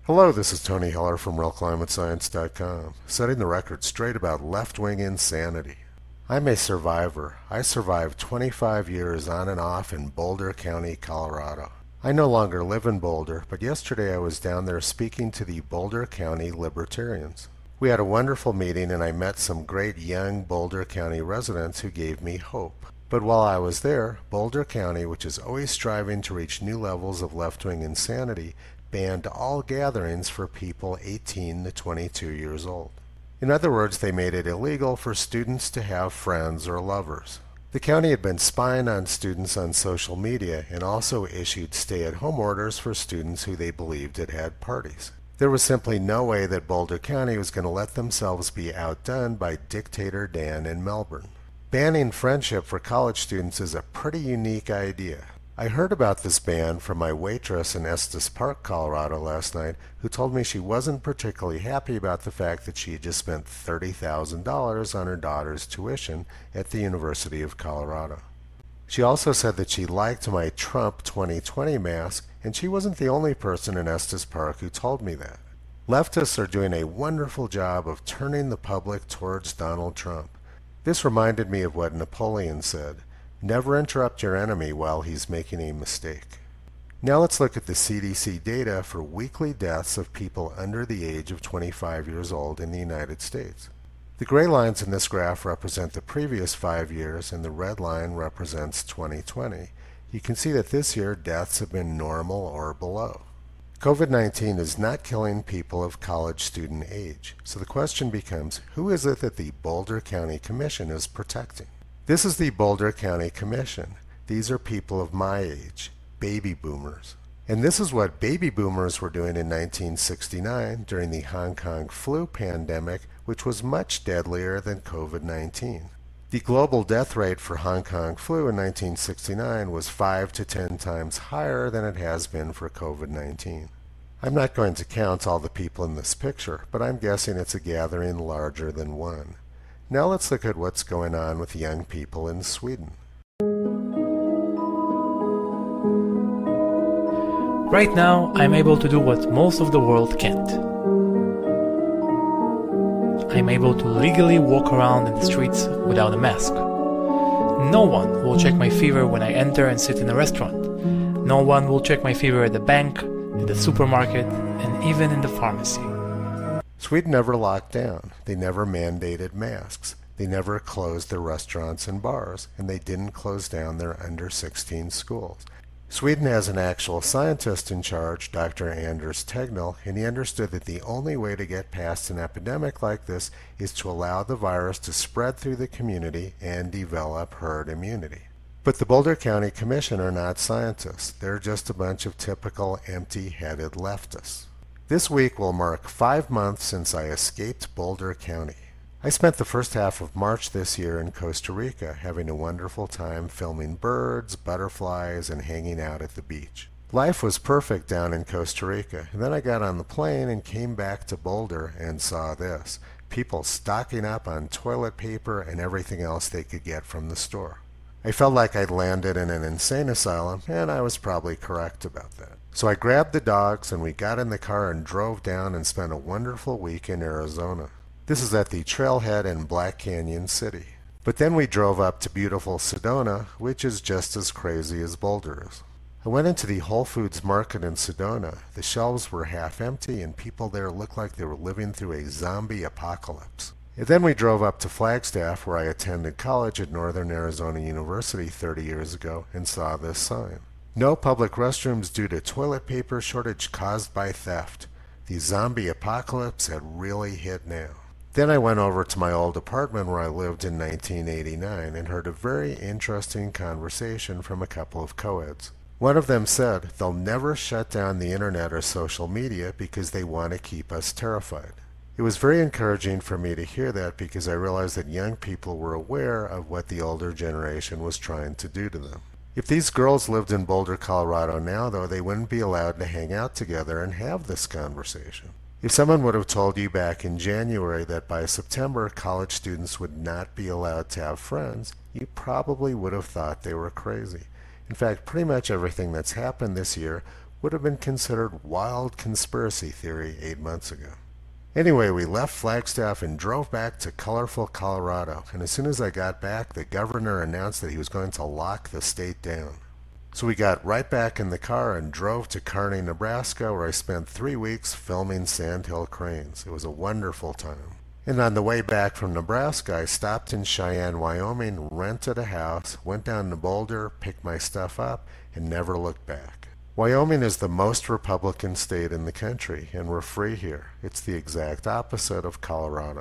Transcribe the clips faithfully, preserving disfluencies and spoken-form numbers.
Hello, this is Tony Heller from Real Climate Science dot com, setting the record straight about left-wing insanity. I'm a survivor. I survived twenty-five years on and off in Boulder County, Colorado. I no longer live in Boulder, but yesterday I was down there speaking to the Boulder County Libertarians. We had a wonderful meeting and I met some great young Boulder County residents who gave me hope. But while I was there, Boulder County, which is always striving to reach new levels of left-wing insanity, banned all gatherings for people eighteen to twenty-two years old. In other words, they made it illegal for students to have friends or lovers. The county had been spying on students on social media and also issued stay-at-home orders for students who they believed had had parties. There was simply no way that Boulder County was going to let themselves be outdone by Dictator Dan in Melbourne. Banning friendship for college students is a pretty unique idea. I heard about this ban from my waitress in Estes Park, Colorado last night, who told me she wasn't particularly happy about the fact that she had just spent thirty thousand dollars on her daughter's tuition at the University of Colorado. She also said that she liked my Trump twenty twenty mask, and she wasn't the only person in Estes Park who told me that. Leftists are doing a wonderful job of turning the public towards Donald Trump. This reminded me of what Napoleon said: never interrupt your enemy while he's making a mistake. Now let's look at the C D C data for weekly deaths of people under the age of twenty-five years old in the United States. The gray lines in this graph represent the previous five years and the red line represents twenty twenty. You can see that this year deaths have been normal or below. COVID nineteen is not killing people of college student age, so the question becomes, who is it that the Boulder County Commission is protecting? This is the Boulder County Commission. These are people of my age, baby boomers. And this is what baby boomers were doing in nineteen sixty-nine during the Hong Kong flu pandemic, which was much deadlier than COVID nineteen. The global death rate for Hong Kong flu in nineteen sixty-nine was five to ten times higher than it has been for COVID nineteen. I'm not going to count all the people in this picture, but I'm guessing it's a gathering larger than one. Now let's look at what's going on with young people in Sweden. Right now, I'm able to do what most of the world can't. I'm able to legally walk around in the streets without a mask. No one will check my fever when I enter and sit in a restaurant. No one will check my fever at the bank, at the supermarket, and even in the pharmacy. Sweden never locked down. They never mandated masks. They never closed their restaurants and bars, and they didn't close down their under sixteen schools. Sweden has an actual scientist in charge, Doctor Anders Tegnell, and he understood that the only way to get past an epidemic like this is to allow the virus to spread through the community and develop herd immunity. But the Boulder County Commission are not scientists. They're just a bunch of typical empty-headed leftists. This week will mark five months since I escaped Boulder County. I spent the first half of March this year in Costa Rica, having a wonderful time filming birds, butterflies, and hanging out at the beach. Life was perfect down in Costa Rica, and then I got on the plane and came back to Boulder and saw this: people stocking up on toilet paper and everything else they could get from the store. I felt like I'd landed in an insane asylum, and I was probably correct about that. So I grabbed the dogs and we got in the car and drove down and spent a wonderful week in Arizona. This is at the trailhead in Black Canyon City. But then we drove up to beautiful Sedona, which is just as crazy as Boulder is. I went into the Whole Foods market in Sedona. The shelves were half empty and people there looked like they were living through a zombie apocalypse. And then we drove up to Flagstaff, where I attended college at Northern Arizona University thirty years ago, and saw this sign: no public restrooms due to toilet paper shortage caused by theft. The zombie apocalypse had really hit now. Then I went over to my old apartment where I lived in nineteen eighty-nine and heard a very interesting conversation from a couple of co-eds. One of them said they'll never shut down the internet or social media because they want to keep us terrified. It was very encouraging for me to hear that because I realized that young people were aware of what the older generation was trying to do to them. If these girls lived in Boulder, Colorado now, though, they wouldn't be allowed to hang out together and have this conversation. If someone would have told you back in January that by September college students would not be allowed to have friends, you probably would have thought they were crazy. In fact, pretty much everything that's happened this year would have been considered wild conspiracy theory eight months ago. Anyway, we left Flagstaff and drove back to colorful Colorado, and as soon as I got back, the governor announced that he was going to lock the state down. So we got right back in the car and drove to Kearney, Nebraska, where I spent three weeks filming Sandhill Cranes. It was a wonderful time. And on the way back from Nebraska, I stopped in Cheyenne, Wyoming, rented a house, went down to Boulder, picked my stuff up, and never looked back. Wyoming is the most Republican state in the country, and we're free here. It's the exact opposite of Colorado.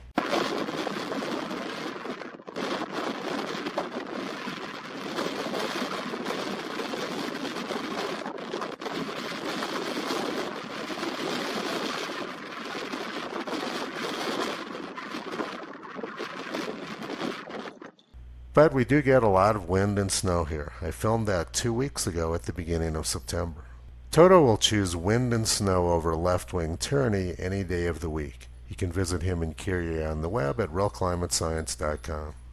But we do get a lot of wind and snow here. I filmed that two weeks ago at the beginning of September. Toto will choose wind and snow over left-wing tyranny any day of the week. You can visit him in Kyrie on the web at real climate science dot com.